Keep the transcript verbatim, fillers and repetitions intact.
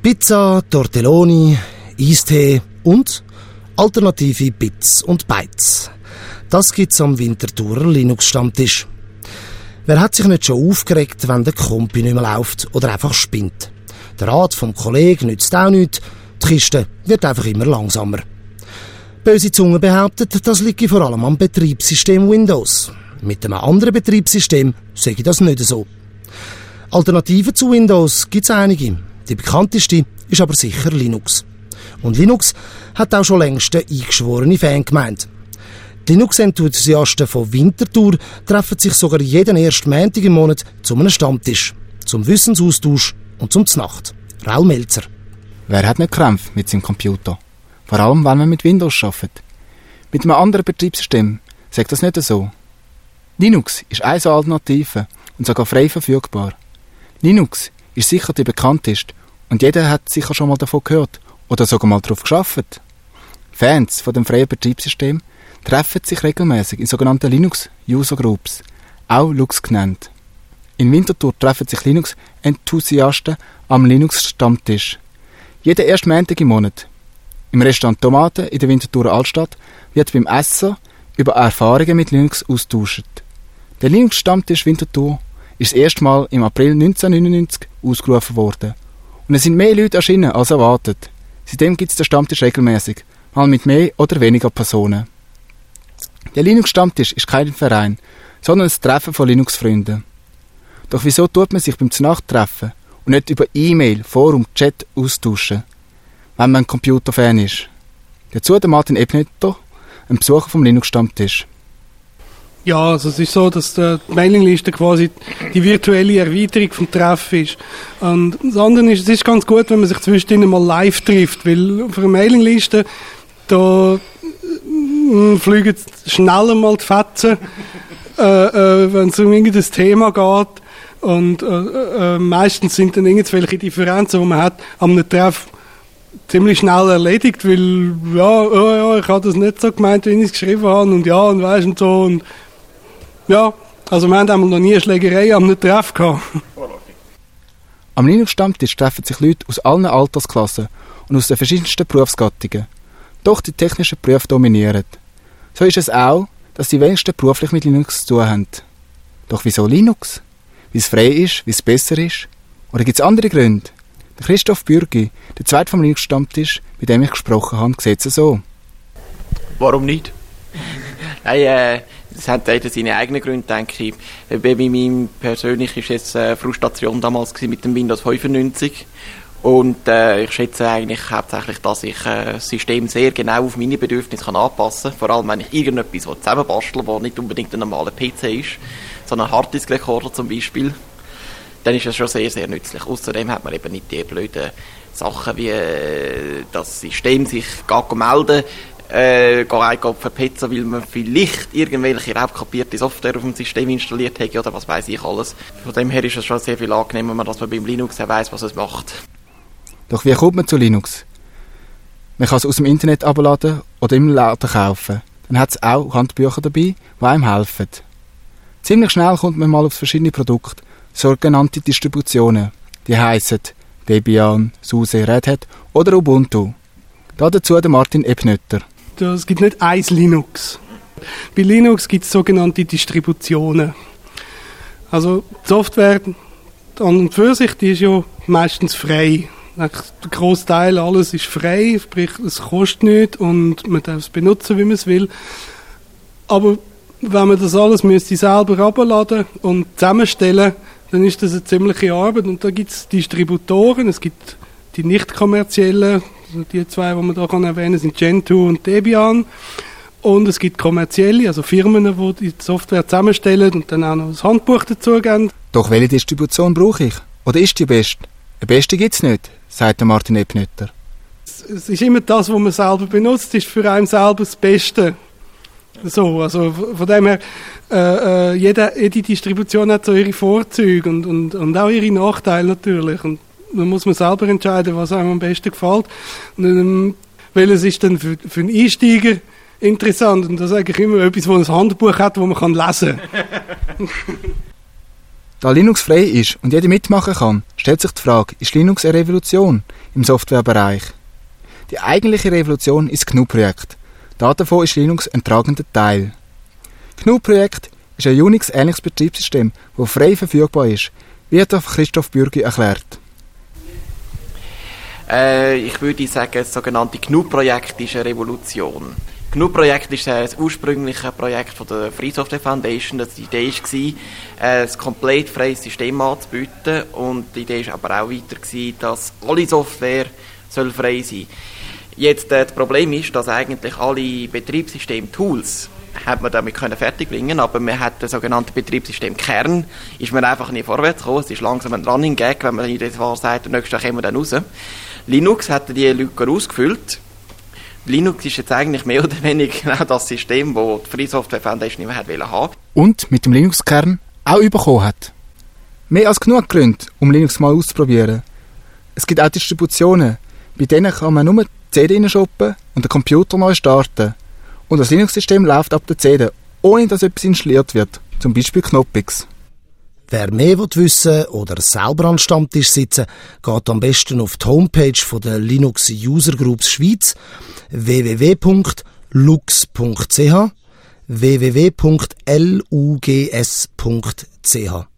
Pizza, Tortelloni, Eistee und alternative Bits und Bytes. Das gibt's am Winterthurer Linux-Stammtisch. Wer hat sich nicht schon aufgeregt, wenn der Kompi nicht mehr läuft oder einfach spinnt? Der Rat vom Kollegen nützt auch nichts, die Kiste wird einfach immer langsamer. Böse Zunge behauptet, das liege vor allem am Betriebssystem Windows. Mit einem anderen Betriebssystem sage ich das nicht so. Alternativen zu Windows gibt's einige. Die bekannteste ist aber sicher Linux. Und Linux hat auch schon längst eine eingeschworene Fangemeinde. Die Linux-Enthusiasten von Winterthur treffen sich sogar jeden ersten Montag im Monat zu einem Stammtisch, zum Wissensaustausch und zum Znacht. Raul Melzer. Wer hat nicht Krämpfe mit seinem Computer? Vor allem, wenn man mit Windows arbeitet. Mit einem anderen Betriebssystem sagt das nicht so. Linux ist eine so Alternative und sogar frei verfügbar. Linux ist sicher die bekannteste und jeder hat sicher schon mal davon gehört oder sogar mal darauf gearbeitet. Fans von dem freien Betriebssystem treffen sich regelmäßig in sogenannten Linux-User-Groups, auch Lux genannt. In Winterthur treffen sich Linux-Enthusiasten am Linux-Stammtisch. Jeden ersten Montag im Monat. Im Restaurant Tomaten in der Winterthurer Altstadt wird beim Essen über Erfahrungen mit Linux austauscht. Der Linux-Stammtisch Winterthur ist das erste Mal im April neunzehnhundertneunundneunzig ausgerufen worden. Und es sind mehr Leute erschienen als erwartet. Seitdem gibt es den Stammtisch regelmäßig, mal mit mehr oder weniger Personen. Der Linux-Stammtisch ist kein Verein, sondern ein Treffen von Linux-Freunden. Doch wieso tut man sich beim Znachttreffen und nicht über E-Mail, Forum, Chat austauschen, wenn man ein Computerfan ist? Dazu der Martin Ebnetter, ein Besucher vom Linux-Stammtisch. Ja, also es ist so, dass die Mailingliste quasi die virtuelle Erweiterung vom Treffen ist. Und das andere ist, es ist ganz gut, wenn man sich zwischendrin mal live trifft, weil auf einer Mailingliste, da fliegen schneller mal die Fetzen, äh, äh, wenn es um irgendein Thema geht. Und äh, äh, meistens sind dann irgendwelche Differenzen, die man hat, am einem Treff ziemlich schnell erledigt, weil, ja, oh, ja, ich habe das nicht so gemeint, wie ich es geschrieben habe, und ja, und weißt und so, und ja, also wir haben einmal noch nie eine Schlägerei am einem Treff gehabt. Am Linux-Stammtisch treffen sich Leute aus allen Altersklassen und aus den verschiedensten Berufsgattungen. Doch die technischen Berufe dominieren. So ist es auch, dass die wenigsten beruflich mit Linux zu tun haben. Doch wieso Linux? Wie es frei ist, wie es besser ist? Oder gibt es andere Gründe? Der Christoph Bürgi, der zweite vom Linux-Stammtisch, mit dem ich gesprochen habe, sieht es so. Warum nicht? Nein, äh, das hat jeder seine eigenen Gründe, denke ich. Bei mir persönlich war es eine Frustration damals mit dem Windows fünfundneunzig. Und äh, ich schätze eigentlich hauptsächlich, dass ich äh, das System sehr genau auf meine Bedürfnisse kann anpassen kann. Vor allem, wenn ich irgendetwas zusammenbastle, das nicht unbedingt ein normaler P C ist, sondern ein Harddisk-Recorder zum Beispiel, dann ist das schon sehr, sehr nützlich. Außerdem hat man eben nicht die blöden Sachen, wie äh, das System sich geht melden, äh, geht auf den Pizza, weil man vielleicht irgendwelche raubkopierte Software auf dem System installiert hat oder was weiß ich alles. Von dem her ist es schon sehr viel angenehmer, dass man beim Linux auch weiss, was es macht. Doch wie kommt man zu Linux? Man kann es aus dem Internet abladen oder im Laden kaufen. Dann hat es auch Handbücher dabei, die einem helfen. Ziemlich schnell kommt man mal auf verschiedene Produkte, sogenannte Distributionen. Die heissen Debian, SUSE, Red Hat oder Ubuntu. Da dazu der Martin Ebnetter. Es gibt nicht ein Linux. Bei Linux gibt es sogenannte Distributionen. Also die Software an und für sich, die ist ja meistens frei. Der Großteil, alles ist frei, sprich es kostet nichts und man darf es benutzen, wie man es will. Aber wenn man das alles müsste selber herunterladen und zusammenstellen, dann ist das eine ziemliche Arbeit. Und da gibt es Distributoren, es gibt die nicht kommerziellen, also die zwei, die man da kann erwähnen, sind Gentoo und Debian. Und es gibt kommerzielle, also Firmen, die die Software zusammenstellen und dann auch noch das Handbuch dazu geben. Doch welche Distribution brauche ich? Oder ist die beste? Eine beste gibt es nicht, sagt Martin Ebnetter. Es ist immer das, was man selber benutzt, ist für einen selber das Beste. So, also von dem her, äh, jede, jede Distribution hat so ihre Vorzüge und, und, und auch ihre Nachteile natürlich. Und dann muss man selber entscheiden, was einem am besten gefällt. Und, ähm, welches ist dann für, für einen Einsteiger interessant. Und da sage ich immer etwas, das ein Handbuch hat, das man kann lesen kann. Da Linux frei ist und jeder mitmachen kann, stellt sich die Frage, ist Linux eine Revolution im Softwarebereich? Die eigentliche Revolution ist das G N U-Projekt. Davon ist Linux ein tragender Teil. Das G N U-Projekt ist ein Unix-ähnliches Betriebssystem, das frei verfügbar ist, wie hat Christoph Bürgi erklärt. Äh, ich würde sagen, das sogenannte G N U-Projekt ist eine Revolution. Das G N U-Projekt ist das ursprüngliche Projekt von der Free Software Foundation. Die Idee war, ein komplett freies System anzubieten. Und die Idee war aber auch weiter, dass alle Software soll frei sein soll. Jetzt, äh, das Problem ist, dass eigentlich alle Betriebssystem-Tools hat man damit können fertigbringen, aber man hat den sogenannten Betriebssystem-Kern, ist man einfach nicht vorwärts gekommen. Es ist langsam ein Running Gag, wenn man jedes Mal sagt, nächstes Jahr kommen wir dann raus. Linux hat die Lücke ausgefüllt. Linux ist jetzt eigentlich mehr oder weniger genau das System, das die Free Software Foundation immer hat haben. Und mit dem Linux-Kern auch bekommen hat. Mehr als genug Gründe, um Linux mal auszuprobieren. Es gibt auch Distributionen, bei denen kann man nur die C D reinshoppen und den Computer neu starten. Und das Linux-System läuft ab der C D, ohne dass etwas installiert wird, zum Beispiel Knoppix. Wer mehr wissen will oder selber an den Stammtisch sitzen, geht am besten auf die Homepage von der Linux User Groups Schweiz w w w punkt lux punkt c h w w w punkt lugs punkt c h.